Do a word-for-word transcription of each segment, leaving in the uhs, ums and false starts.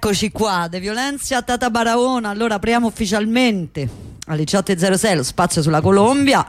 Eccoci qua, De Violenza Tata Baraona. Allora apriamo ufficialmente alle diciotto e zero sei lo spazio sulla Colombia.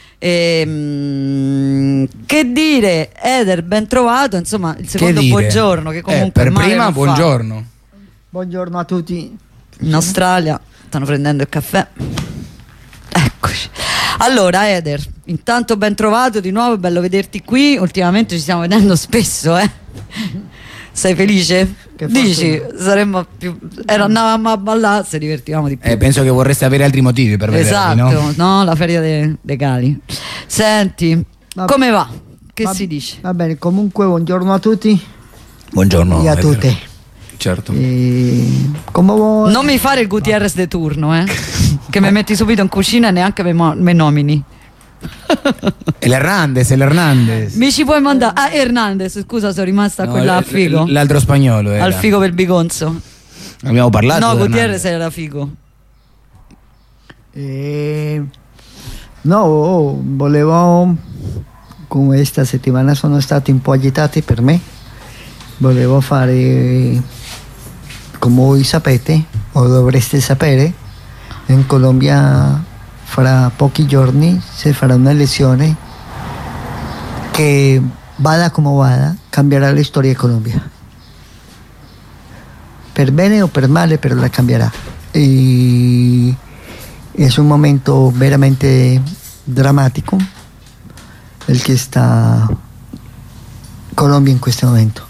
E, che dire, Eder, ben trovato, insomma, il secondo che buongiorno che comunque eh, per prima buongiorno. Fa. Buongiorno a tutti. In Australia stanno prendendo il caffè. Eccoci. Allora Eder, intanto ben trovato di nuovo, è bello vederti qui. Ultimamente ci stiamo vedendo spesso, eh. Sei felice? Che Dici, saremmo più. Era, andavamo a ballare, se divertivamo di più. Eh, penso che vorreste avere altri motivi per vedervi, esatto, no? no? La feria dei de cali. Senti, va, come va? Che va, si dice? Va bene, comunque buongiorno a tutti. Buongiorno e a Eder. tutte. Certo. E come vuoi? Non mi fare il Gutierrez de turno, eh? Che mi metti subito in cucina e neanche me, mo- me nomini. E l'Hernandez, l'Hernandez. Mi ci puoi mandare? Ah, Hernandez, scusa, sono rimasta a No, quella a l- figo. L'altro spagnolo era. Al figo per Bigonzo. Abbiamo parlato. No, di Gutierrez Hernandez. era figo. Eh, no, volevo, come questa settimana sono stati un po' agitati per me, volevo fare, come voi sapete, o dovreste sapere, in Colombia fra pochi giorni si farà una elezione che, vada come vada, cambierà la storia di Colombia. Per bene o per male, pero la cambiará. Y es un momento veramente dramático el que está Colombia in questo momento.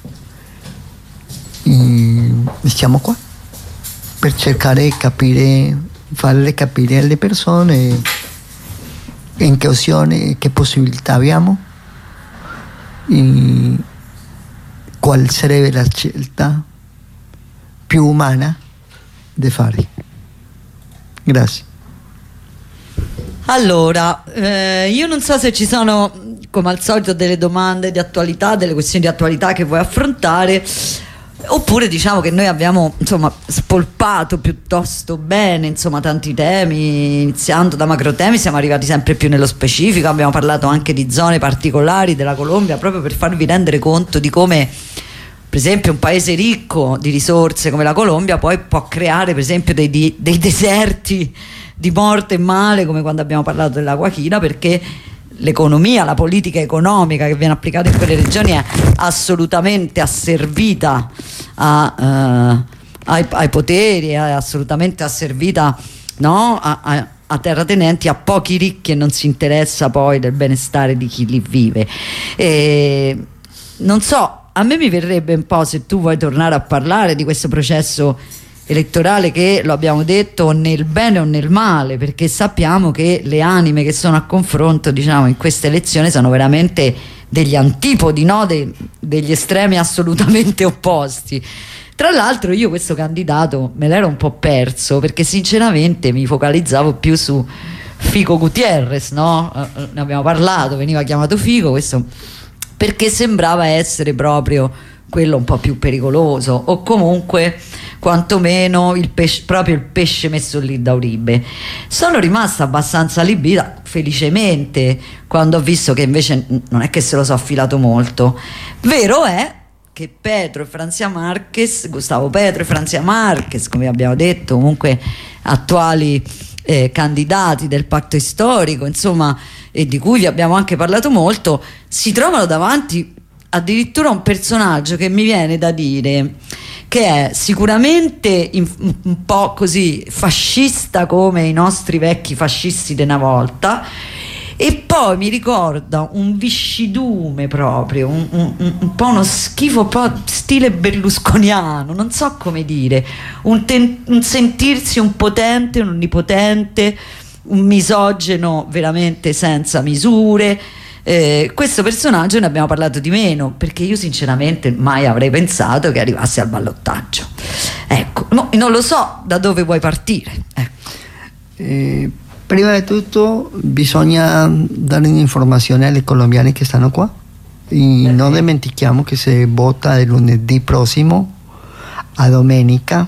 E siamo qua per cercare di capire, farle capire alle persone in che opzione, che possibilità abbiamo e qual sarebbe la scelta più umana di fare. Grazie. Allora, eh, io non so se ci sono, come al solito, delle domande di attualità, delle questioni di attualità che vuoi affrontare, oppure diciamo che noi abbiamo insomma spolpato piuttosto bene insomma tanti temi, iniziando da macrotemi, siamo arrivati sempre più nello specifico, abbiamo parlato anche di zone particolari della Colombia, proprio per farvi rendere conto di come per esempio un paese ricco di risorse come la Colombia poi può creare per esempio dei, dei deserti di morte e male, come quando abbiamo parlato dell'Acqua China, perché l'economia, la politica economica che viene applicata in quelle regioni è assolutamente asservita a, uh, ai, ai poteri, è assolutamente asservita, no? a, a, a terratenenti, a pochi ricchi, e non si interessa poi del benestare di chi lì vive. E non so, a me mi verrebbe un po', se tu vuoi tornare a parlare di questo processo elettorale che, lo abbiamo detto, nel bene o nel male, perché sappiamo che le anime che sono a confronto, diciamo, in queste elezioni sono veramente degli antipodi, no? De, degli estremi assolutamente opposti. Tra l'altro io questo candidato me l'ero un po' perso, perché sinceramente mi focalizzavo più su Fico Gutierrez, no? Eh, ne abbiamo parlato, veniva chiamato Fico, questo perché sembrava essere proprio quello un po' più pericoloso, o comunque quantomeno il pesce, proprio il pesce messo lì da Uribe. Sono rimasta abbastanza allibita, felicemente, quando ho visto che invece non è che se lo so affilato molto. Vero è che Petro e Francia Marquez, Gustavo Petro e Francia Marquez, come abbiamo detto, comunque attuali eh, candidati del patto storico, insomma, e di cui vi abbiamo anche parlato molto, si trovano davanti addirittura un personaggio che mi viene da dire che è sicuramente in, un po' così fascista come i nostri vecchi fascisti di una volta, e poi mi ricorda un viscidume proprio, un, un, un po' uno schifo, un po' stile berlusconiano, non so come dire, un, ten, un sentirsi un potente, un onnipotente, un misogeno veramente senza misure. Eh, questo personaggio ne abbiamo parlato di meno, perché io sinceramente mai avrei pensato che arrivasse al ballottaggio. Ecco, no, non lo so da dove vuoi partire. Ecco. Eh, prima di tutto bisogna dare un'informazione alle colombiane che stanno qua, e non dimentichiamo che si vota il lunedì prossimo a domenica,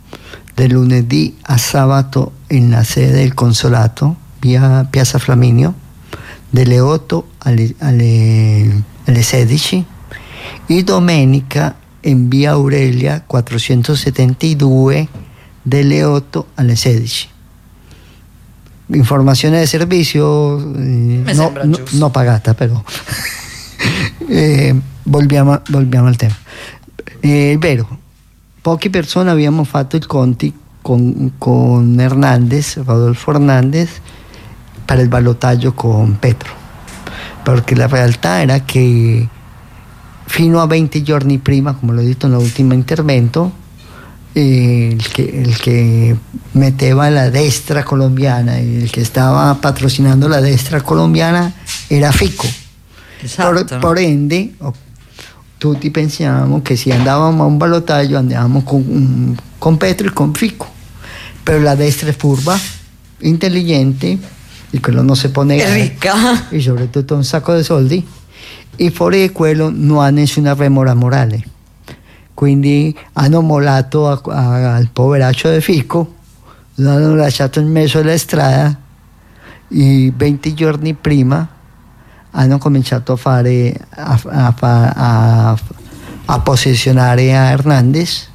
del lunedì a sabato nella sede del consolato, via Piazza Flaminio, dalle otto alle, alle, alle sedici, e domenica in via Aurelia quattrocentosettantadue dalle otto alle sedici. Informazione di servizio eh, no, no, no pagata però. eh, volviamo, volviamo al tema. Eh, è vero, poche persone abbiamo fatto il conti con, con Hernández, Rodolfo Hernández, per il ballottaggio con Petro, perché la realtà era che fino a venti giorni prima, come l'ho detto nell'ultimo intervento, eh, il, che, il che metteva la destra colombiana, il che stava patrocinando la destra colombiana era Fico. Esatto. Por, por ende, oh, tutti pensiamo che se andavamo a un ballottaggio andavamo con, con Petro e con Fico, però la destra è furba, intelligente, e quello non si può negare, è ricca e soprattutto un sacco di soldi, e fuori di quello non ha nessuna remora morale, quindi hanno mollato a, a, al poveraccio di Fico, lo hanno lasciato in mezzo alla strada e venti giorni prima hanno cominciato a fare a, a, a, a posizionare a Hernández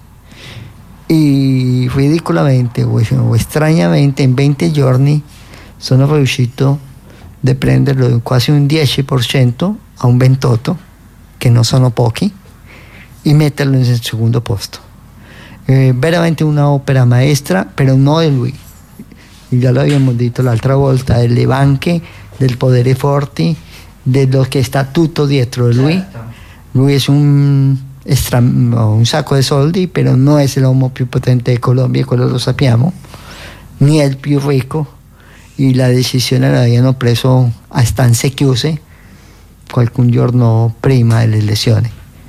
e ridicolamente o, o stranamente in venti giorni sono riuscito a prenderlo quasi un dieci per cento a un ventotto, che non sono pochi, e metterlo nel secondo posto. Eh, veramente un'opera maestra, però non è lui. Ya lo abbiamo detto l'altra volta, è le banche del potere forti, dello che sta tutto dietro di lui. Certo. Lui è un, extra, un sacco di soldi, però non è l'uomo più potente di Colombia, quello lo sappiamo, ni è il più ricco, e la decisione l'abbiano preso a stanze chiuse qualche giorno prima delle elezioni.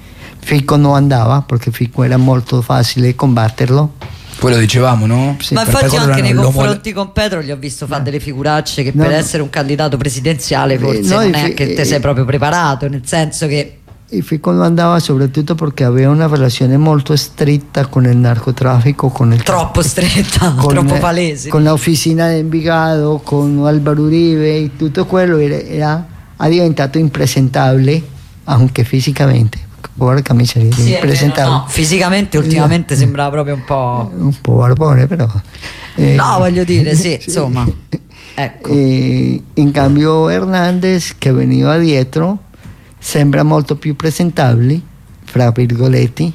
Fico non andava perché Fico era molto facile combatterlo. Poi lo dicevamo, no? Sì, ma infatti anche nei lo confronti con Petro gli ho visto fare delle figuracce che no, per no. essere un candidato presidenziale forse Eh, no, non è fi- che te sei proprio preparato, nel senso che E Fico non andava soprattutto perché aveva una relazione molto stretta con il narcotraffico, con il troppo stretta, con, troppo palese. con la officina di Envigado, con Álvaro Uribe, e tutto quello era, era, ha diventato impresentabile anche fisicamente. Porca miseria, Sì, impresentabile. no, fisicamente ultimamente sembrava proprio un po'. Un po' barbone, però. Eh, No, voglio dire, sì, sì. insomma. Ecco. Eh, in cambio Hernández, che veniva dietro, sembra molto più presentabile, fra virgolette.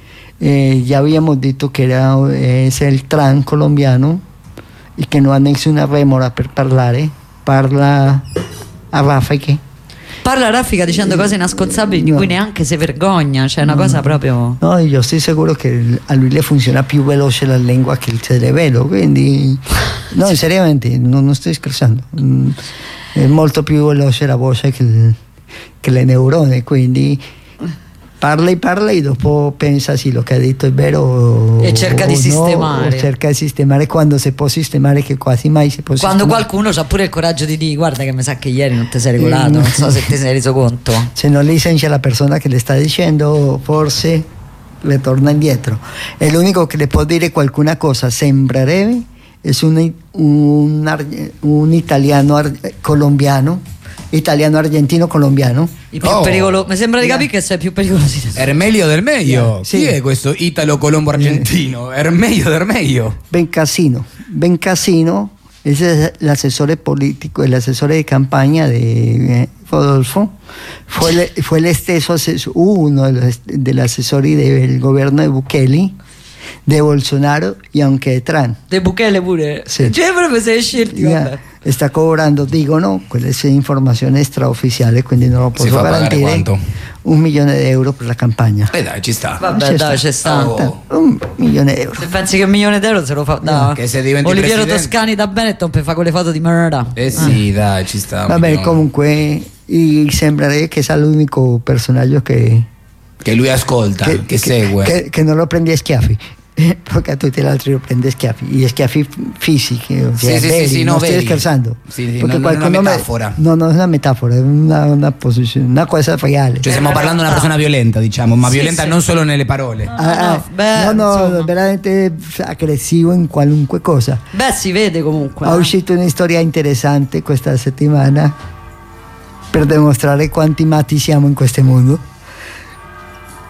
Eh, già abbiamo detto che era è il tran colombiano e che non ha nessuna remora per parlare, parla a raffiche. Parla Raffica dicendo cose inascoltabili di No. cui neanche si vergogna, cioè una cosa proprio. No, io sto sicuro che a lui le funziona più veloce la lingua che il cerebelo, quindi no, seriamente, non, non sto scherzando. Mm, è molto più veloce la voce che, il, che le neuroni, quindi parla e parla e dopo pensa sì, lo che ha detto è vero E cerca o di no, sistemare. o cerca di sistemare quando si può sistemare, che quasi mai si può Quando sistemare. qualcuno ha pure il coraggio di dire guarda che mi sa che ieri non ti sei regolato, non so se ti sei reso conto. Se non le sente la persona che le sta dicendo, forse le torna indietro. E l'unico che le può dire qualcuna cosa sembrerebbe è un, un, ar- un italiano ar- colombiano, italiano argentino colombiano. I più Oh. pericolo- mi sembra di capire che sei più pericoloso di Ermelio del meglio. Sì. Chi è questo italo colombo argentino? Ermelio del meglio. Ben Casino. Ben Casino es el asesor político, el asesor de campaña de eh, Rodolfo. Fue el, fue el esteso asesor, uno de los, del asesori del gobierno de Bukele, de Bolsonaro y aunque de Trump. De Bukele pure. Sì. Cioè proprio sei scelti, Ya, vabbè. está cobrando, dicono, quella è informazione extraufficiale, quindi non lo Si posso fa pagare garantire, quanto? un milione di euro per la campagna. Eh dai, ci sta. Vabbè, C'è dai, sta. c'è sta. Oh. Un milione di euro. Se pensi che un milione d'euro se lo fa da Che se diventi Oliviero presidente- Toscani da Benetton per fare quelle foto di merda. Eh sì, dai, ci sta. Vabbè, milione. comunque, y sembrerebbe che sia l'unico personaggio che Che lui ascolta, che, segue. Che, che non lo prendi a schiaffi, perché a tutti gli altri lo prende a schiaffi, gli schiaffi fisici, Sì, cioè sì, veri, sì, sì, non no, stai veri. scherzando. Sì, sì, Perché non- non è una qualcuno me- metafora. no, non è una metafora, è una, una posizione, una cosa reale. Cioè stiamo parlando di una persona violenta, diciamo, ma Sì, violenta sì. non solo nelle parole. Ah, no, ah, beh, no, no, insomma. veramente aggressivo in qualunque cosa. Beh, si vede comunque. Ha eh. uscito una storia interessante questa settimana per dimostrare quanti matti siamo in questo mondo.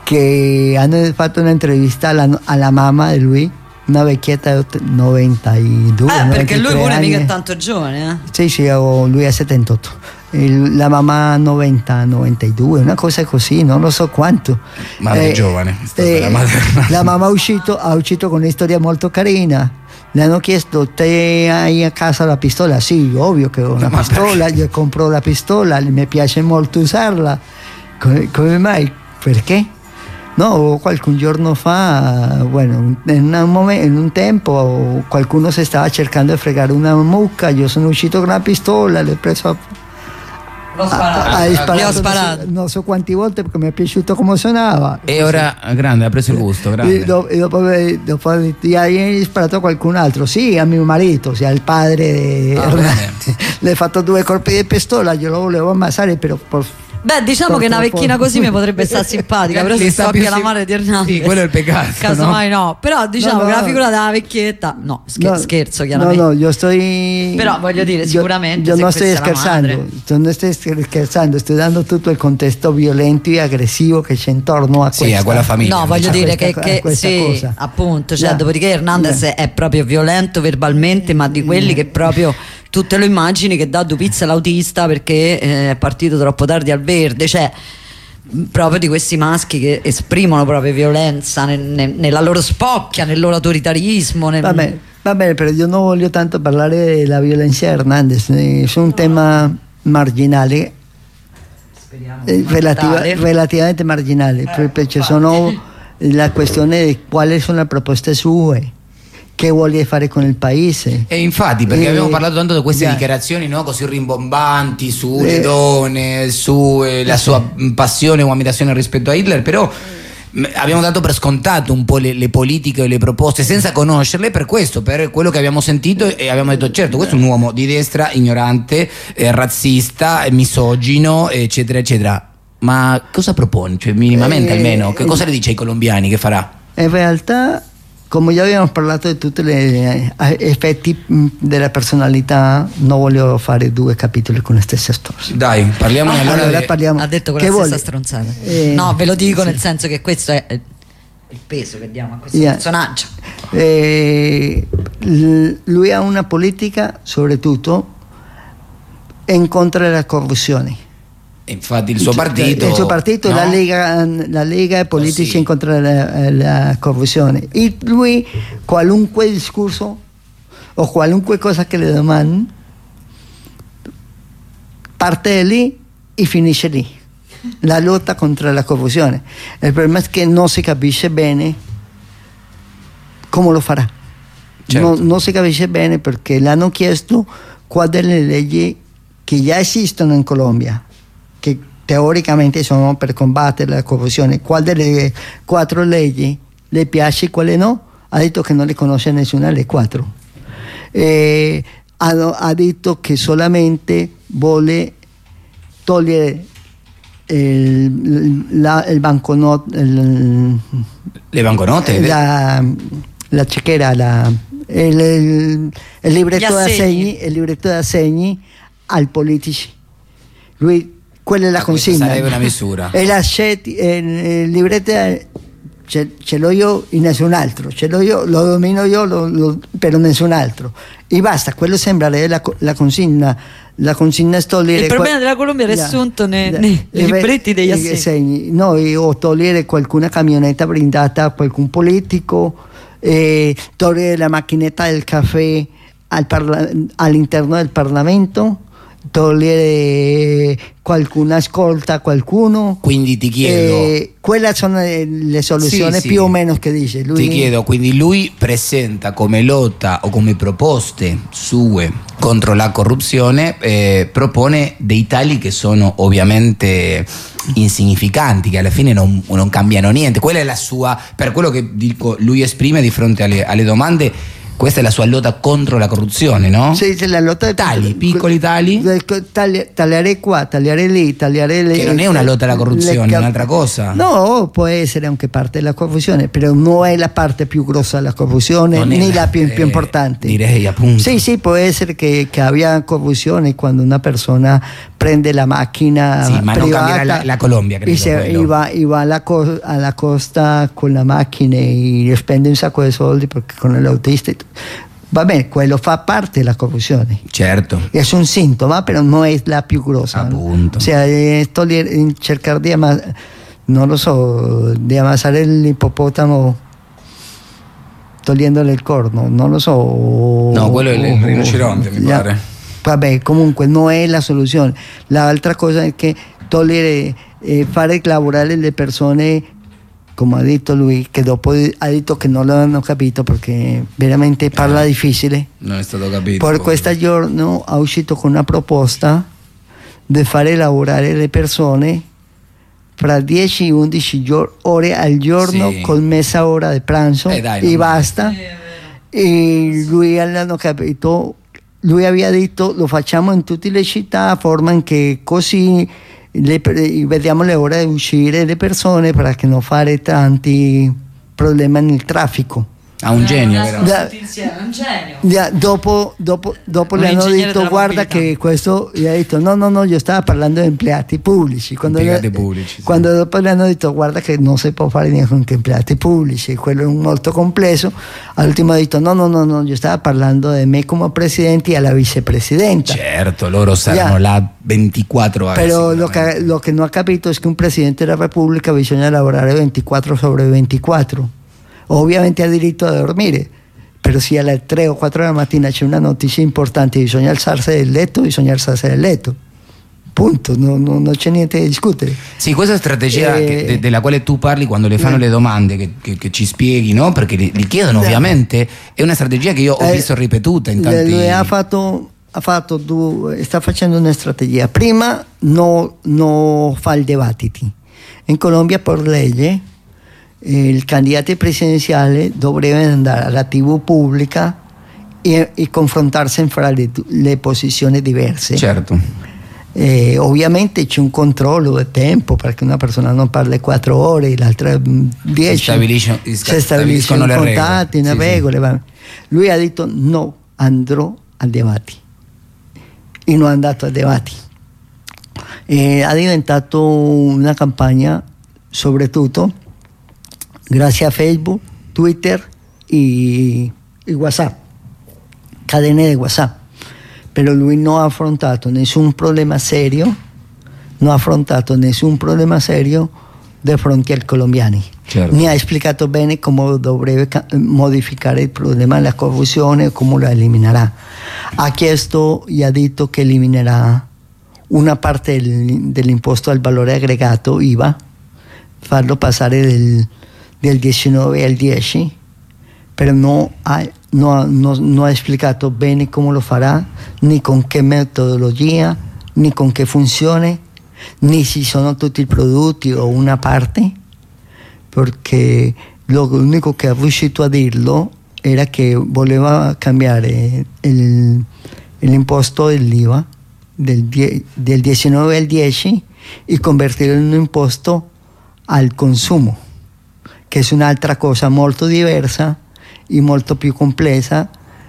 che hanno fatto un'intervista alla, alla mamma di lui, una vecchietta di novantadue. Eh, perché lui pure anni. mica è tanto giovane, eh? Sì, sì, lui ha settantotto. Il, la mamma novanta, novantadue, una cosa così, non lo so quanto. Madre eh, giovane, eh, la, madre. La mamma ha uscito, ha uscito con una storia molto carina. Le hanno chiesto: te hai a casa la pistola? Sì, ovvio che ho una Ma pistola, io compro la pistola, mi piace molto usarla. Come, come mai? Perché? No, qualche giorno fa, bueno, in un, momento, in un tempo qualcuno si stava cercando di fregare una mucca, io sono uscito con la pistola, l'ho preso a... L'ho sparato. Ah, hai sparato, L'ho sparato. Non so, non so quante volte perché mi è piaciuto come suonava. E ora, grande, ha preso il gusto, grande. E dopo, e dopo, dopo hai sparato a qualcun altro? Sì, a mio marito, sia il padre. Ah, le ho fatto due colpi di pistola, io lo volevo ammazzare, però por, Beh, diciamo por, che una por, vecchina por. così mi potrebbe stare simpatica, però se so che è la madre di Hernandez. Sì, quello è il peccato. Casomai no? no. Però diciamo No, no, che la no. figura della vecchietta, no, scher- No, scherzo chiaramente. No, no, io sto. Però voglio dire, sicuramente. Io se non sto questa è la scherzando, madre. io non sto scherzando, sto dando tutto il contesto violento e aggressivo che c'è intorno a Sì, questa. a quella famiglia. No, voglio a dire questa- che, a che questa sì, cosa. appunto, cioè, Yeah. dopodiché Hernandez Yeah. è proprio violento verbalmente, ma di quelli che proprio tu te lo immagini che dà due pizze all'autista perché eh, è partito troppo tardi al verde, cioè proprio di questi maschi che esprimono proprio violenza nel- nel- nella loro spocchia, nel loro autoritarismo. Nel... Va bene, va bene, però io non voglio tanto parlare della violenza di Hernandez, eh, su un tema marginale, eh, relativa- Tale. relativamente marginale, perché ci sono la questione di quali sono le proposte sue, che vuole fare con il paese. E infatti, perché Eh, abbiamo parlato tanto di queste yeah. dichiarazioni, no, così rimbombanti sulle Eh. donne, su eh, la sua mh, passione o ammirazione rispetto a Hitler, però mh, abbiamo dato per scontato un po' le, le politiche e le proposte senza conoscerle, per questo, per quello che abbiamo sentito, e abbiamo detto certo, questo è un uomo di destra, ignorante, eh, razzista, eh, misogino, eccetera eccetera. Ma cosa propone? Cioè, minimamente Eh, almeno, che cosa le dice ai colombiani che farà? In realtà, come già abbiamo parlato di tutti gli effetti mh, della personalità, non voglio fare due capitoli con le stesse storie. Dai, parliamone allora. Allora de- parliamo. Ha detto con Che la stessa vuole? stronzata. Eh, no, ve lo dico sì. nel senso che questo è eh, il peso che diamo a questo Yeah. personaggio. Eh, l- lui ha una politica, soprattutto, in contro della corruzione. Infatti il suo partito, il suo partito no? la Lega, la Lega è politici sì. in contro della, la corruzione. E lui, qualunque discorso o qualunque cosa che le domandi, parte da lì e finisce lì. La lotta contro la corruzione. Il problema è che non si capisce bene come lo farà. Certo. Non, non si capisce bene perché le hanno chiesto quali delle leggi che già esistono in Colombia, che teoricamente sono per combattere la corruzione, quali delle quattro leggi le piace e quale no. Ha detto che non le conosce nessuna delle quattro. Eh, ha, ha detto che solamente vuole togliere il, la, il banconote, il, Le banconote? la, la cecchera, la, il, il, il libretto Gli da assegni. segni, il libretto da segni ai politici. Lui, quella è la Ah, questa consigna. sarebbe una misura. E la sceti- eh, il libretto ce, ce l'ho io in nessun altro, ce l'ho io, lo domino io, lo, lo, però nessun altro. E basta, quello sembra la, la consigna. La consigna è togliere. Il problema que- della Colombia è Yeah. riassunto nei, Yeah. nei Eh, libretti degli eh, assegni. segni. Noi o togliere qualcuna camionetta blindata a qualcun politico, eh, togliere la macchinetta del caffè al parla- all'interno del Parlamento, togliere qualcuna ascolta a qualcuno. Quindi ti chiedo, Eh, quelle sono le, le soluzioni Sì, sì. più o meno che dice lui. ti chiedo, quindi lui presenta come lotta o come proposte sue contro la corruzione, eh, propone dei tagli che sono ovviamente insignificanti, che alla fine non, non cambiano niente. Quella è la sua, per quello che dico, lui esprime di fronte alle, alle domande, Questa è la sua lotta contro la corruzione, no? Sì, sì, la lotta tagli, piccoli tagli. Tagli, tagliare qua, tagliare lì, tagliare lì. Che non è una lotta alla corruzione, è un'altra cosa. No, può essere anche parte della corruzione, però non è la parte più grossa della corruzione, Non è né la- la più, eh, più importante. direi, appunto. Sì, sì, può essere che, che abbia corruzione quando una persona prende la macchina Sì, ma non privata cambierà la, la Colombia, credo. y, se, quello. y va, y va a, la co- a la costa con la macchina y spende un sacco di soldi perché con l'autista e tutto. Va bene, quello fa parte della corruzione. Certo. È un sintomo, però non è la più grossa. Appunto. O sea, eh, togliere, cercare di ama- non lo so, di ammassare l'ippopotamo togliendole il corno, non lo so. No, quello è il- il rinoceronte, mi Ya. pare. Vabbè, comunque non è la soluzione. L'altra cosa è che togliere, eh, fare lavorare le persone, come ha detto lui, che dopo ha detto che non lo hanno capito perché veramente parla Eh. difficile. Non è stato capito. Per questo giorno ha uscito con una proposta di fare lavorare le persone fra dieci e undici gior- ore al giorno Sì. con mezza ora di pranzo Eh, dai, e non- basta. E lui l'hanno capito, lui aveva detto lo facciamo in tutte le città, a forma che così le, vediamo le ore di uscire le persone per non fare tanti problemi nel traffico. Ha un genio, Eh, vero? non Da- tutti insieme, un genio. Ya, dopo dopo, dopo Un le hanno ingegnere detto della guarda mobilità. che questo, gli ha detto no no no, io stavo parlando di impiegati pubblici. Quando, Impiegati le- pubblici, sì. quando dopo le hanno detto guarda che non si può fare niente con gli impiegati pubblici, quello è molto complesso, all'ultimo ha detto no no no no, io stavo parlando di me come presidente e alla vicepresidenta. Certo, loro saranno Ya. là ventiquattro ore. Però lo sicuramente. che, lo che non ha capito è che un presidente della Repubblica bisogna lavorare ventiquattro sobre ventiquattro. Ovviamente ha diritto a dormire, però se alle tre o quattro della mattina c'è una notizia importante, bisogna alzarsi del letto, bisogna alzarsi del letto. Punto, non, non- non c'è niente da discutere. Sì, questa strategia Eh, che- de- della quale tu parli quando le fanno eh. le domande, che, che- che ci spieghi, no? Perché li, li chiedono Eh. ovviamente, è una strategia che io ho Eh, visto ripetuta in tanti... Lui ha fatto, ha fatto due- sta facendo una strategia. Prima no, no fa il dibattito. In Colombia per legge il candidato presidenziale dovrebbe andare alla tivù pubblica e, e confrontarsi fra le, le posizioni diverse. Certo. Eh, ovviamente c'è un controllo del tempo perché una persona non parla quattro ore, l'altra mm, dieci. stabilisce- Si stabiliscono stabiliscono le i regole. contatti, le Sì, sì. regole. va. Lui ha detto no, andrò al debatti e non è andato al debatti. E ha diventato una campagna soprattutto grazie a Facebook, Twitter e, e WhatsApp, cadene di WhatsApp. Però lui non ha affrontato nessun problema serio, non ha affrontato nessun problema serio di fronte ai colombiani. Certo. Ni ha spiegato bene come dovrebbe ca- modificare il problema della corruzione e come lo eliminerà. Ha chiesto e ha detto che eliminerà una parte del- dell'imposto al valore aggregato I V A, farlo passare del, del diciannove al dieci, però non ha, non ha- non- non ha spiegato bene come lo farà, né con che metodologia, né con che funzione, né se sono tutti i prodotti o una parte, perché lo- l'unico che è riuscito a dirlo era che voleva cambiare il- l'imposto dell'I V A del, die- del diciannove al dieci e convertirlo in un imposto al consumo, che è un'altra cosa molto diversa e molto più complessa.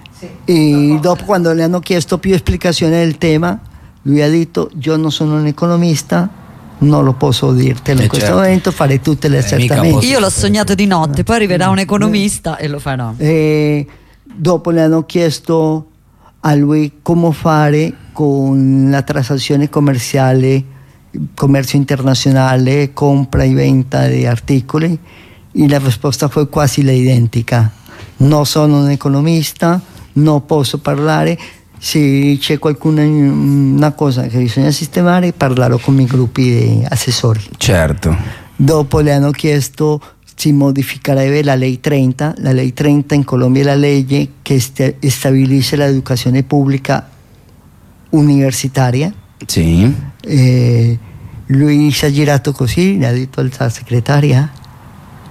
E dopo, quando le hanno chiesto più spiegazioni del tema, lui ha detto io non sono un economista, non lo posso dirtelo Eh, in questo certo. momento, fare tutti gli Eh, mica accertamenti. posso- Io l'ho sognato di notte, poi arriverà un economista e lo farà. E dopo le hanno chiesto a lui come fare con la transazione commerciale, commercio internazionale, compra e vendita di articoli, e la risposta fu quasi la identica. Non sono un economista, non posso parlare, se c'è qualcuna una cosa che bisogna sistemare parlerò con i gruppi di assessori. Certo. Dopo le hanno chiesto si modificherebbe la ley trenta. La ley trenta in Colombia è la legge che st- stabilisce l'educazione pubblica universitaria.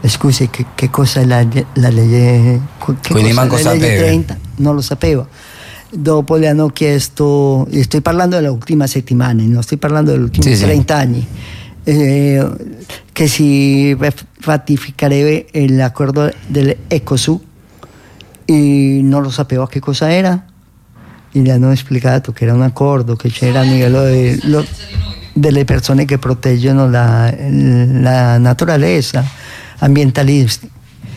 Scusi, che, che cosa è la, la legge? Che Quindi cosa manco è la legge sapeva. trenta? Non lo sapevo. Dopo le hanno chiesto, sto parlando delle ultime settimane, non sto parlando degli ultimi sì, trenta sì. anni, eh, che si ratificherebbe l'accordo dell'Ecosur, e non lo sapevo che cosa era, e gli hanno spiegato che era un accordo che c'era a livello de, lo, delle persone che proteggono la, la naturaleza, ambientalisti.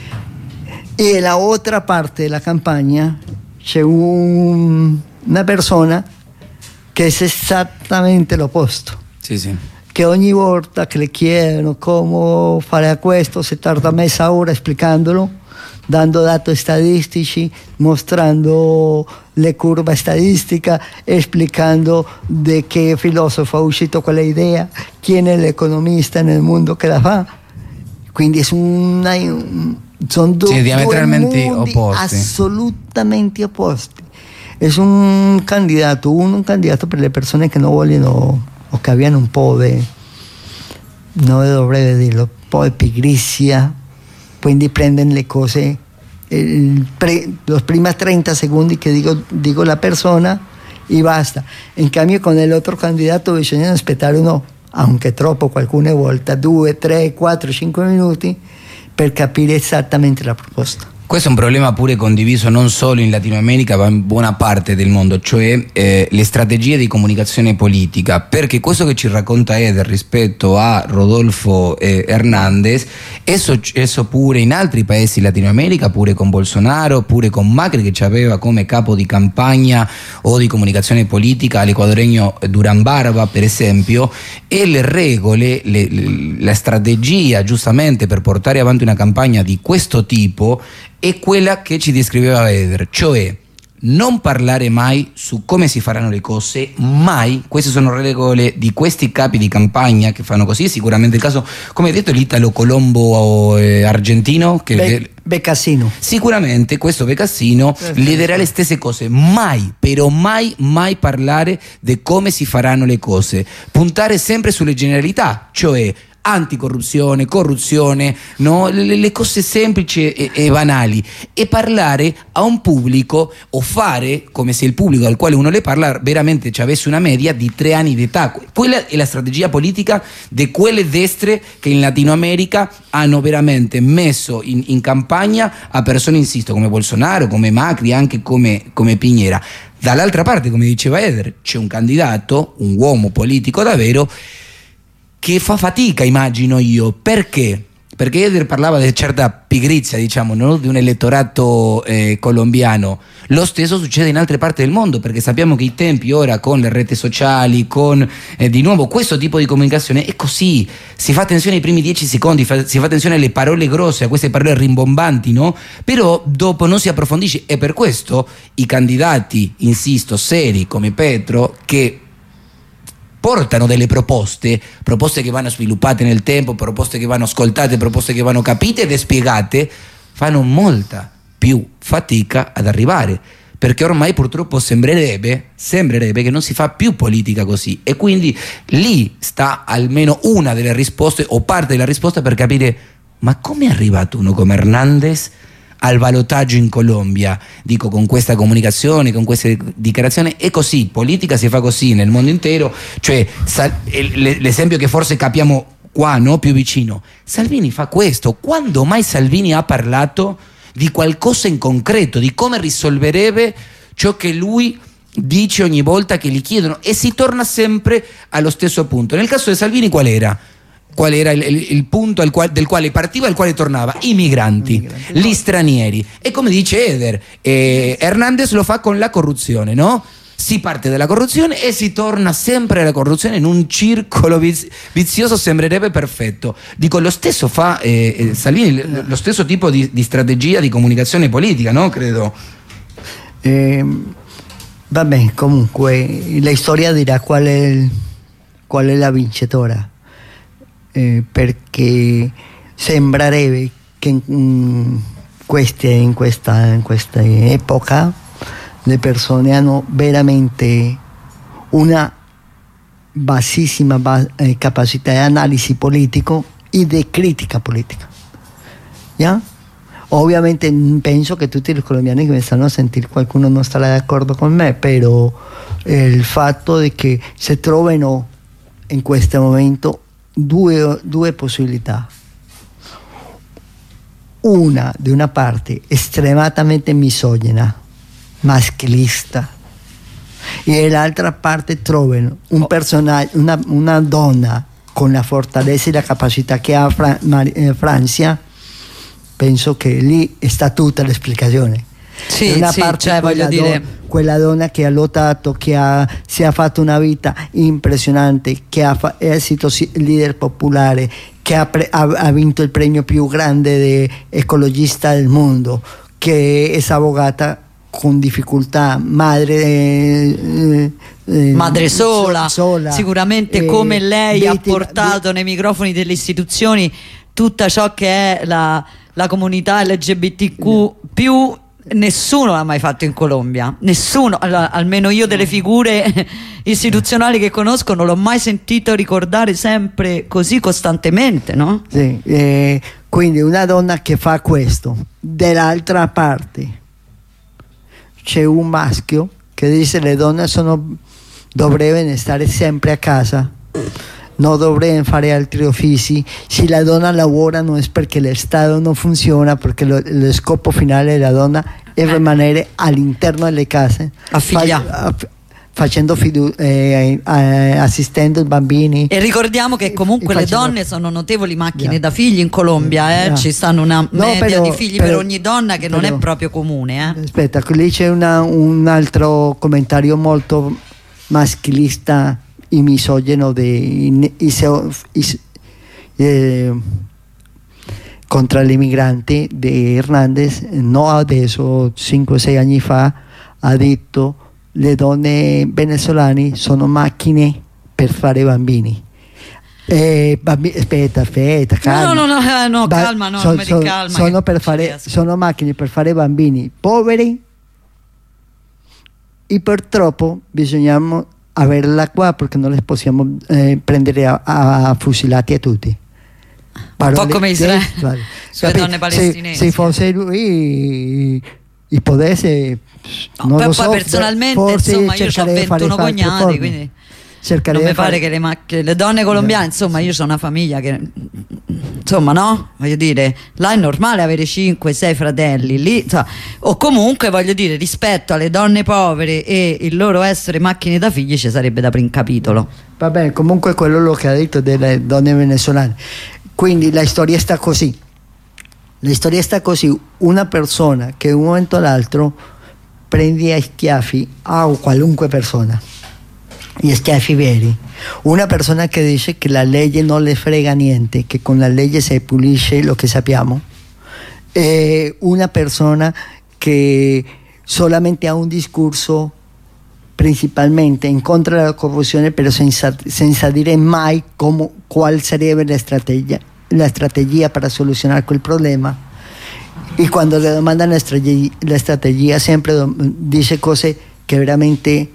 E la otra parte della campagna c'è un, una persona che è esattamente l'opposto. Sì, sì. Che ogni volta che le chiedono come fare a questo si tarda mezza ora spiegandolo, dando dati statistici, mostrando le curve statistiche, esplicando di che filosofo è uscito quella idea, chi è l'economista nel mondo che la fa. Quindi è una, sono due, sì, diametralmente due mondi opposti. Assolutamente opposti. È un candidato, uno un candidato per le persone che non vogliono o che abbiano un po' di, non dovrei dirlo, un po' di pigrizia, quindi prendono le cose, el pre, los primeros treinta secondi che dico, dico la persona e basta. In cambio con l'altro candidato bisogna aspettare uno, anche troppo qualcuna volta, due, tre, quattro, cinque minuti per capire esattamente la proposta. Questo è un problema pure condiviso non solo in Latino America ma in buona parte del mondo, cioè eh, le strategie di comunicazione politica, perché questo che ci racconta Eder rispetto a Rodolfo eh, Hernandez è successo pure in altri paesi in Latino America, pure con Bolsonaro, pure con Macri che ci aveva come capo di campagna o di comunicazione politica l'equadoregno Durán Barba per esempio, e le regole, le, le, la strategia giustamente per portare avanti una campagna di questo tipo è quella che ci descriveva Eder, cioè non parlare mai su come si faranno le cose, mai. Queste sono regole di questi capi di campagna che fanno così. Sicuramente il caso, come hai detto, l'Italo Colombo eh, argentino che Be- Becassino. Sicuramente questo Becassino le dirà le stesse cose, mai, però mai, mai parlare di come si faranno le cose, puntare sempre sulle generalità, cioè anticorruzione, corruzione, no? le, le cose semplici e, e banali, e parlare a un pubblico o fare come se il pubblico al quale uno le parla veramente ci avesse una media di tre anni di età. Quella è la strategia politica di quelle destre che in Latino America hanno veramente messo in, in campagna a persone, insisto, come Bolsonaro, come Macri, anche come, come Piñera. Dall'altra parte, come diceva Eder, c'è un candidato, un uomo politico davvero, che fa fatica, immagino io. Perché? Perché Eder parlava di certa pigrizia, diciamo, no? Di un elettorato eh, colombiano. Lo stesso succede in altre parti del mondo, perché sappiamo che i tempi ora con le reti sociali, con eh, di nuovo questo tipo di comunicazione è così. Si fa attenzione ai primi dieci secondi, fa, si fa attenzione alle parole grosse, a queste parole rimbombanti, no? Però dopo non si approfondisce, e per questo i candidati, insisto, seri come Petro, che portano delle proposte, proposte che vanno sviluppate nel tempo, proposte che vanno ascoltate, proposte che vanno capite ed spiegate, fanno molta più fatica ad arrivare, perché ormai purtroppo sembrerebbe, sembrerebbe che non si fa più politica così, e quindi lì sta almeno una delle risposte o parte della risposta per capire ma come è arrivato uno come Hernandez al ballottaggio in Colombia, dico, con questa comunicazione, con queste dichiarazioni. È così, politica si fa così nel mondo intero, cioè l'esempio che forse capiamo qua, no? Più vicino, Salvini fa questo. Quando mai Salvini ha parlato di qualcosa in concreto, di come risolverebbe ciò che lui dice ogni volta che gli chiedono, e si torna sempre allo stesso punto? Nel caso di Salvini qual era? Qual era il, il, il punto al quale, del quale partiva e al quale tornava? I migranti, I migranti, gli stranieri. E come dice Eder, eh, Hernandez lo fa con la corruzione, no? Si parte dalla corruzione e si torna sempre alla corruzione, in un circolo viz- vizioso, sembrerebbe perfetto. Dico, lo stesso fa eh, eh, Salvini, lo stesso tipo di, di strategia di comunicazione politica, no? Credo. Eh, vabbè, comunque la storia dirà qual è, qual è la vincitora. Eh, perché sembrerebbe che in, queste, in, questa, in questa epoca le persone hanno veramente una bassissima bas- eh, capacità di analisi politico e di critica politica. ¿ya? Ovviamente penso che tutti i colombiani che mi stanno a sentire, qualcuno non starà d'accordo con me, però il fatto di che si trovino in questo momento due, due possibilità. Una di una parte estremamente misogina, maschilista, e dall'altra parte trovano un personaggio, una, una donna con la fortaleza e la capacità che ha Fra- Mar- eh, Francia. Penso che lì sta tutta l'esplicazione. Sì, una sì, parte cioè voglio dire, don- quella donna che ha lottato, che ha, si ha fatto una vita impressionante, che ha fa- è stato leader popolare, che ha, pre- ha, ha vinto il premio più grande di ecologista del mondo, che è avvocata con difficoltà, madre eh, eh, madre sola, sola sicuramente eh, come lei vittima, ha portato nei microfoni delle istituzioni tutta ciò che è la, la comunità L G B T Q più, nessuno l'ha mai fatto in Colombia, nessuno, allora, almeno io delle figure istituzionali che conosco non l'ho mai sentito ricordare sempre così costantemente, no? Sì, eh, quindi una donna che fa questo. Dall'altra parte c'è un maschio che dice le donne sono, dovrebbero stare sempre a casa, non dovrebbero fare altri uffici, se la donna lavora non è perché lo Stato non funziona, perché lo, lo scopo finale della donna è rimanere all'interno delle case a figlia. fa, facendo fidu- eh, eh, assistendo i bambini. E ricordiamo che comunque le facendo... donne sono notevoli macchine yeah. da figli in Colombia, eh? yeah. Ci stanno una No, media però, di figli però, per ogni donna che però, non è proprio comune. Eh? Aspetta, lì c'è una, un altro commentario molto maschilista e misogeno di, eh, contro gli immigranti di Hernández, no adesso, cinque sei anni fa, ha detto le donne venezuelane sono macchine per fare bambini. Eh, bambi- aspetta, aspetta, calma. No, no, no, no, Ba- calma, no, so- non mi so- calma. sono, per fare, sono macchine per fare bambini poveri e purtroppo bisogna averla qua perché non le possiamo eh, prendere a, a fucilati a tutti. Parole, un po' come Israele, vale. sulle donne palestinesi. Se, se fosse lui e potesse, no, non poi, lo poi so, personalmente insomma io ho ventuno cognati, quindi non mi pare che le, macchine, le donne colombiane, insomma io ho una famiglia che insomma no, voglio dire, là è normale avere cinque sei fratelli lì, insomma, o comunque voglio dire rispetto alle donne povere e il loro essere macchine da figli ci sarebbe da aprire un capitolo. Va bene, comunque quello lo che ha detto delle donne venezuelane. Quindi la storia sta così, la storia sta così, una persona che da un momento all'altro prende a schiaffi a qualunque persona, gli schiaffi veri, una persona che dice che la legge non le frega niente, che con la legge si pulisce lo che sappiamo, e una persona che solamente ha un discorso principalmente in contro della corruzione, però senza, senza dire mai come, qual sarebbe la strategia, la strategia per soluzionare quel problema. E quando le domandano la strategia, la strategia sempre do, dice cose che veramente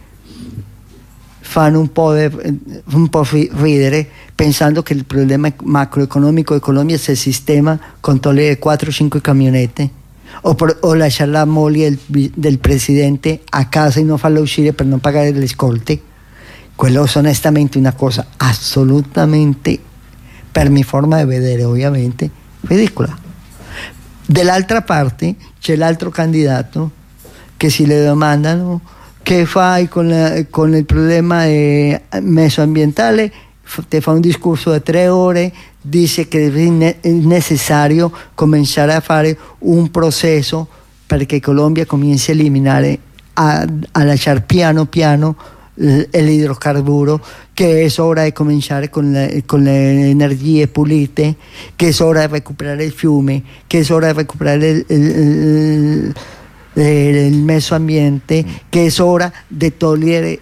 fanno un po', un po' ridere, pensando che il problema macroeconomico di Colombia è il sistema con togliere quattro cinque camionette o, por, o lasciare la moglie del, del presidente a casa e non farla uscire per non pagare le scorte. Quello è onestamente una cosa assolutamente, per mia forma di vedere ovviamente, ridicola. Dall'altra parte c'è l'altro candidato che si le domandano che fai con, la, con il problema mesoambientale, ti fa un discorso di tre ore, dice che è necessario cominciare a fare un processo perché Colombia cominci a eliminare, a, a lasciare piano piano l'idrocarburo, che è ora di cominciare con le, con le energie pulite, che è ora di recuperare il fiume, che è ora di recuperare il, il, il, il messo ambiente, che è ora di togliere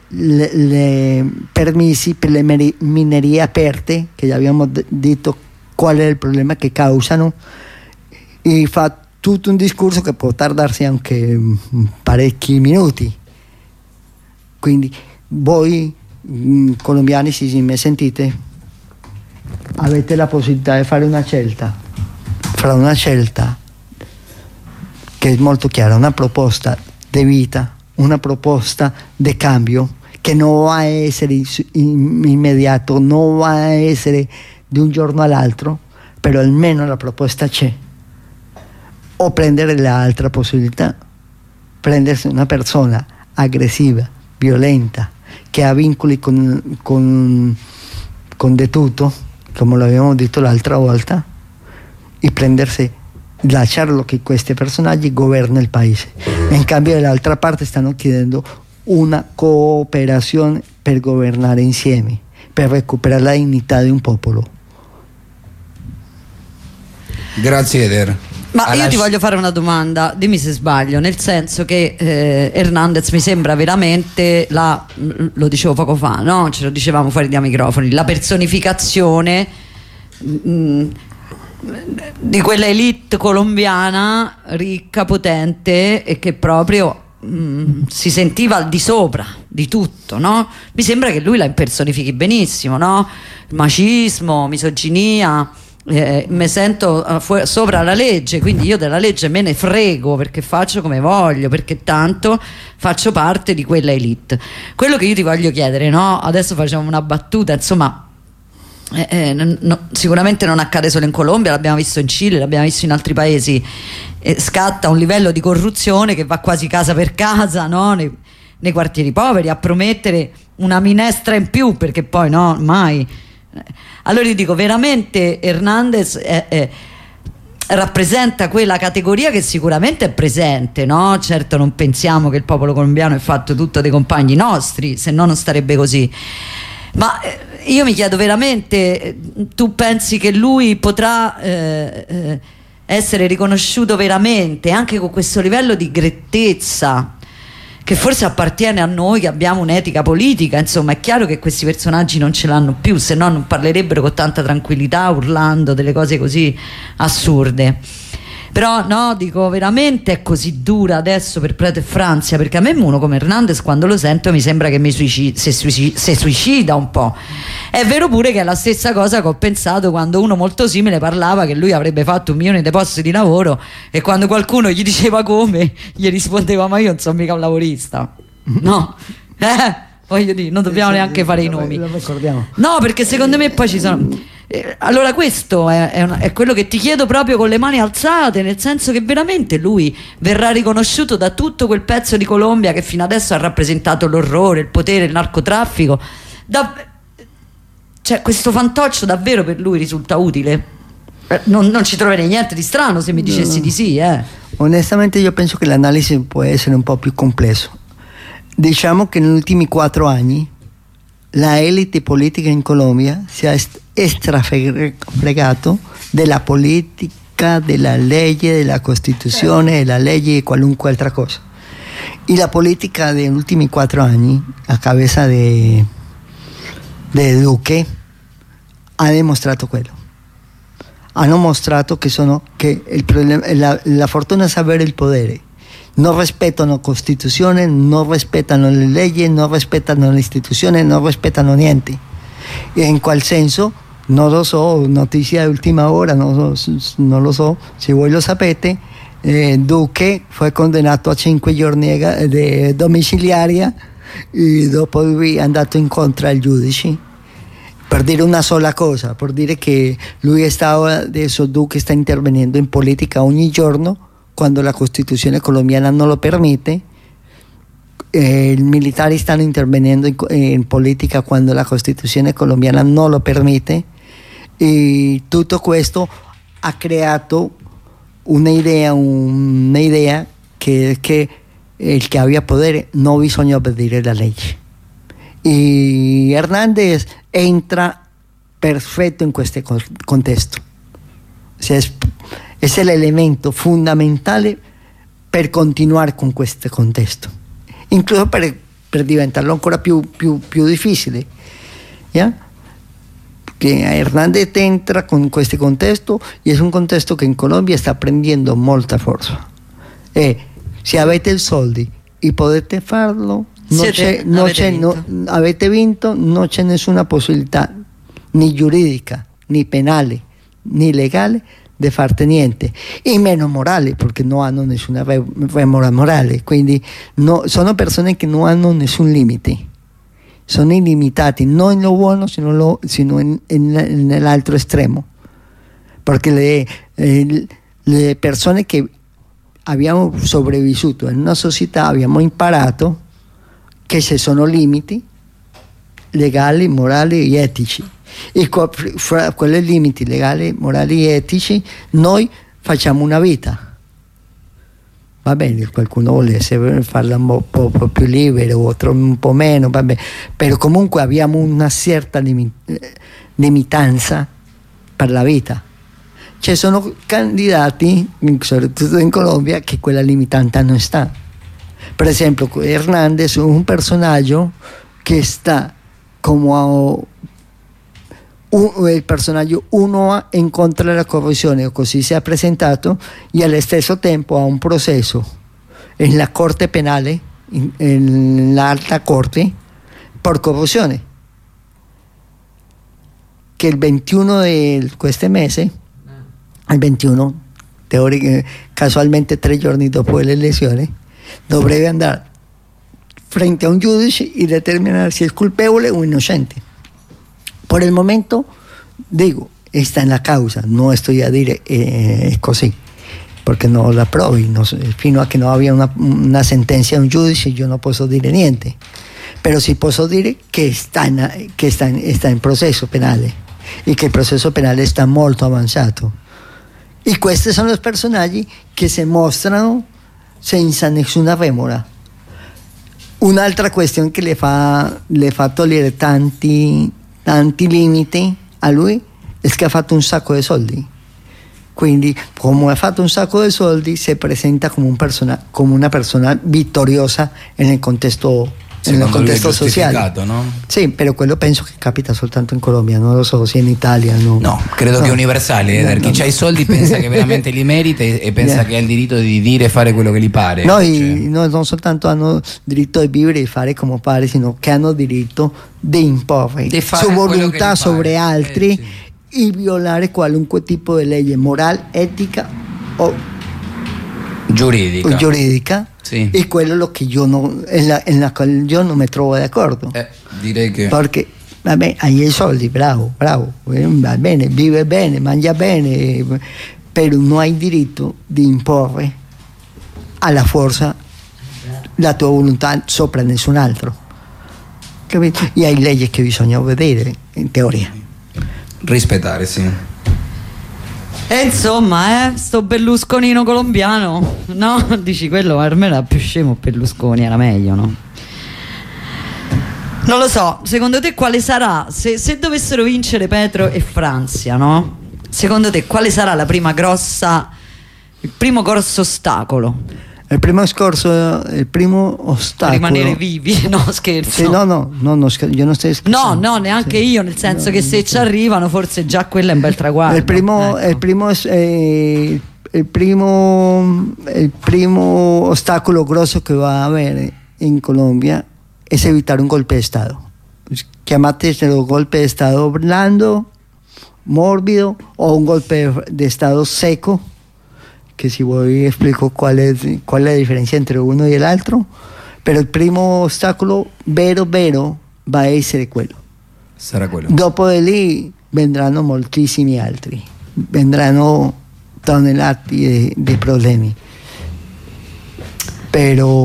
i permessi per le minerie aperte, che già abbiamo d- detto qual è il problema che causano, e fa tutto un discorso che può tardarsi anche parecchi minuti. Quindi voi mh, colombiani, se mi sentite, avete la possibilità di fare una scelta: fra una scelta che è molto chiara, una proposta di vita, una proposta di cambio che non va a essere immediato, non va a essere di un giorno all'altro, però almeno la proposta c'è. O prendere l'altra possibilità, prendersi una persona aggressiva, violenta, che ha vincoli con, con, con di tutto, come l'abbiamo detto l'altra volta, e prendersi, lasciarlo che questi personaggi governino il paese. E in cambio dall'altra parte stanno chiedendo una cooperazione per governare insieme, per recuperare la dignità di un popolo. Grazie Eder. Ma Alla io ti sci- voglio fare una domanda, dimmi se sbaglio, nel senso che eh, Hernandez mi sembra veramente la, lo dicevo poco fa, no? Ce lo dicevamo fuori dai microfoni, la personificazione mh, di quella elite colombiana ricca, potente e che proprio mh, si sentiva al di sopra di tutto, no? Mi sembra che lui la impersonifichi benissimo, no? Macismo, misoginia. Eh, mi sento uh, fu- sopra la legge, quindi io della legge me ne frego perché faccio come voglio, perché tanto faccio parte di quella elite. Quello che io ti voglio chiedere, no? Adesso facciamo una battuta, insomma, eh, eh, no, sicuramente non accade solo in Colombia, l'abbiamo visto in Cile, l'abbiamo visto in altri paesi, eh, scatta un livello di corruzione che va quasi casa per casa, no? nei, nei quartieri poveri, a promettere una minestra in più, perché poi no, mai. Allora io dico, veramente Hernandez è, è, rappresenta quella categoria che sicuramente è presente, no? Certo non pensiamo che il popolo colombiano è fatto tutto dei compagni nostri, se no non starebbe così, ma eh, io mi chiedo veramente, tu pensi che lui potrà eh, eh, essere riconosciuto veramente anche con questo livello di grettezza che forse appartiene a noi che abbiamo un'etica politica? Insomma, è chiaro che questi personaggi non ce l'hanno più, se no non parlerebbero con tanta tranquillità urlando delle cose così assurde. Però no, dico, veramente è così dura adesso per Prato e Francia, perché a me uno come Hernandez quando lo sento mi sembra che mi suicida, si, suicida, si suicida un po'. È vero pure che è la stessa cosa che ho pensato quando uno molto simile parlava che lui avrebbe fatto un milione di posti di lavoro e quando qualcuno gli diceva come gli rispondeva ma io non sono mica un lavorista, no? Eh, voglio dire, non dobbiamo neanche fare i nomi, lo ricordiamo. No, perché secondo me poi ci sono eh, allora questo è, è, una, è quello che ti chiedo proprio con le mani alzate, nel senso che veramente lui verrà riconosciuto da tutto quel pezzo di Colombia che fino adesso ha rappresentato l'orrore, il potere, il narcotraffico. Da, cioè questo fantoccio davvero per lui risulta utile? Eh, non, non ci troverei niente di strano se mi dicessi no. di sì, eh. Onestamente io penso che l'analisi può essere un po' più complesso. Diciamo che negli ultimi quattro anni la elite politica in Colombia si è strafregato della politica, della legge, della Costituzione, della legge e qualunque altra cosa. E la politica degli ultimi quattro anni, a cabeza de, de Duque, ha dimostrato quello. Hanno mostrato che, sono, che il problema, la, la fortuna è avere il potere. Non rispettano la Costituzione, non rispettano le leggi, non rispettano le istituzioni, non rispettano niente. E in qual senso, non lo so, notizia di ultima ora, non, so, non lo so, se voi lo sapete, eh, Duque fu condannato a cinque giorni di domiciliaria e dopo lui è andato incontro al giudice per dire una sola cosa, per dire che lui sta adesso, Duque sta intervenendo in politica ogni giorno quando la Costituzione colombiana non lo permette, eh, i militari stanno intervenendo in, in politica quando la Costituzione colombiana non lo permette, e tutto questo ha creato un'idea, un'idea che, che il che abbia potere non bisogna obbedire la legge. E Hernandez entra perfetto in questo contesto. Si è, è l'elemento fondamentale per continuare con questo contesto, incluso per, per diventarlo ancora più, più, più difficile. ¿Ya? Che Hernandez entra con questo contesto e è un contesto che in Colombia sta prendendo molta forza. E se avete i soldi e potete farlo, non c'è, non avete, c'è, vinto. No, avete vinto, non c'è nessuna possibilità, né giuridica, né penale, né legale, de farte niente, y menos morales, porque no hanno nessuna remora morale, quindi no, sono persone che non hanno nessun limite, sono illimitati, non in lo buono, sino, lo, sino in, in, nell'altro estremo, perché le, eh, le persone che abbiamo sopravvissuto in una società abbiamo imparato che ci sono limiti legali, morali e etici, e fra quei limiti legali, morali e etici noi facciamo una vita. Va bene, qualcuno vuole farla un po', po' più libera, altro un po' meno, va bene, però comunque abbiamo una certa limit- limitanza per la vita. Ci sono candidati, soprattutto in Colombia, che quella limitante non sta. Per esempio, Hernández è un personaggio che sta come un, il personaggio uno in contro la corruzione, così si è presentato, e allo stesso tempo ha un processo nella corte penale, in, in l'alta corte, per corruzione, che il ventuno di questo mese, il ventuno, teoric- casualmente tre giorni dopo le elezioni, dovrebbe andare frente a un giudice y determinar si es culpable o inocente. Por el momento, digo, está en la causa, no estoy a dire eh, così, perché non la provi, no, fino a che non abbia una, una sentenza di un giudice io non posso dire niente, però sì posso dire che sta in, che sta in, sta in processo penale e che il processo penale sta molto avanzato. E questi sono i personaggi che si mostrano senza nessuna remora. Un'altra questione che le fa, le fa togliere tanti, tanti limiti a lui è che ha fatto un sacco di soldi. Quindi, come ha fatto un sacco di soldi, si presenta come, un persona, come una persona vittoriosa nel contesto, nel contesto sociale. No? Sì, però quello penso che capita soltanto in Colombia, non lo so, sia in Italia. No, no credo no. che è universale. Eh, no, chi no. ha i soldi pensa che veramente li merita e, e pensa yeah. che ha il diritto di dire e fare quello che gli pare. Noi cioè. no, non soltanto hanno diritto di vivere e fare come pare, sino che hanno diritto di imporre di su volontà sobre altri eh, sì. e violare qualunque tipo di legge morale, etica o giuridica. O giuridica. Sì. E quello è che io non, en la, en la quale io non mi trovo d'accordo. Eh, direi che. Perché, vabbè, hai i soldi, bravo, bravo, va bene, vive bene, mangia bene, però non hai diritto di imporre alla forza la tua volontà sopra nessun altro. Capito? E hai leggi che bisogna vedere, in teoria. Rispettare, sì. E insomma, eh, sto Berlusconino colombiano, no? Dici quello, per me era più scemo Berlusconi, era meglio, no? Non lo so, secondo te quale sarà, se, se dovessero vincere Petro e Francia, no? Secondo te quale sarà la prima grossa, il primo grosso ostacolo? Il primo scorso, il primo ostacolo. Rimanere vivi, no scherzo. Sì, no, no, no, no, io non stai scherzando. No, no, neanche sì. io, nel senso no, che se ci arrivano forse già quello è un bel traguardo. Il primo, ecco. il primo, eh, il primo, il primo ostacolo grosso che va a avere in Colombia è evitare un golpe di Stato. Chiamatelo golpe di Stato blando, morbido o un golpe di Stato secco. Que si voy explico cuál es, cuál es la diferencia entre uno y el otro, pero el primo ostacolo vero vero va a essere quello. Sarà quello. Dopo di lì vendranno moltissimi altri, vendranno tonnellati di, di problemi, però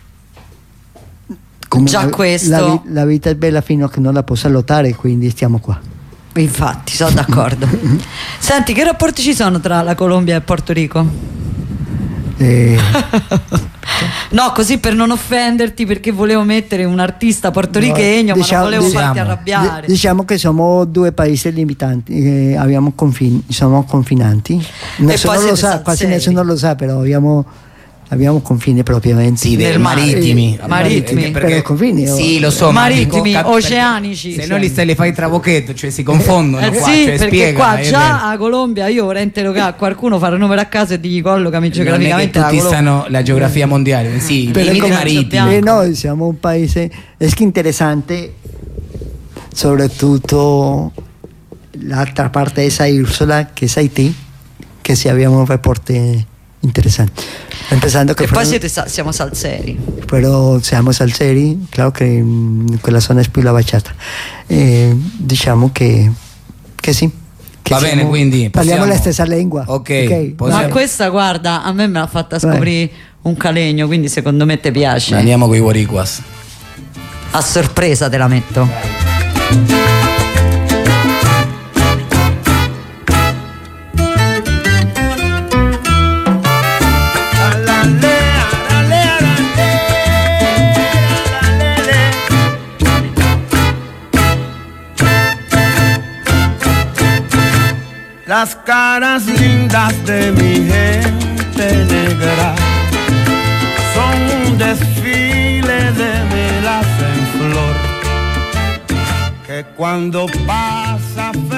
già la, questo la, la vita è bella fino a che non la possa lottare, quindi stiamo qua. Infatti, sono d'accordo. Senti, che rapporti ci sono tra la Colombia e Porto Rico? Eh. No, così per non offenderti, perché volevo mettere un artista portorichegno, no, diciamo, ma non volevo diciamo, farti arrabbiare. Diciamo che siamo due paesi limitanti, eh, abbiamo confini, siamo confinanti. Nessuno lo sa, quasi nessuno lo sa, però abbiamo abbiamo confini propriamente. Sì, del marittimi. Eh, marittimi. Perché confini? Sì, lo so. Marittimi, ma dico, oceanici. Se non li stai li fai trabocchetto, cioè si confondono eh, qua, sì, cioè, perché spiega, qua già a Colombia io vorrei interrogare qualcuno, fare un numero a caso e digli collocami geograficamente. Non è che tutti sanno la geografia mondiale, sì, però limiti marittimi. E noi siamo un paese, è che interessante, soprattutto l'altra parte di esa isola che è Haití, che sì, abbiamo un reporte interessante. Empezando que e fueron, poi siete, siamo salseri. Però siamo salseri, claro che in quella zona è più la bachata. Eh, diciamo che, che sì. Che Va siamo, bene, quindi parliamo possiamo... la stessa lingua. Ok, okay. possiamo... Ma questa, guarda, a me me l'ha fatta scoprire un calegno, quindi secondo me ti piace. Andiamo con i Boricuas. A sorpresa te la metto. Las caras lindas de mi gente negra son un desfile de velas en flor que cuando pasa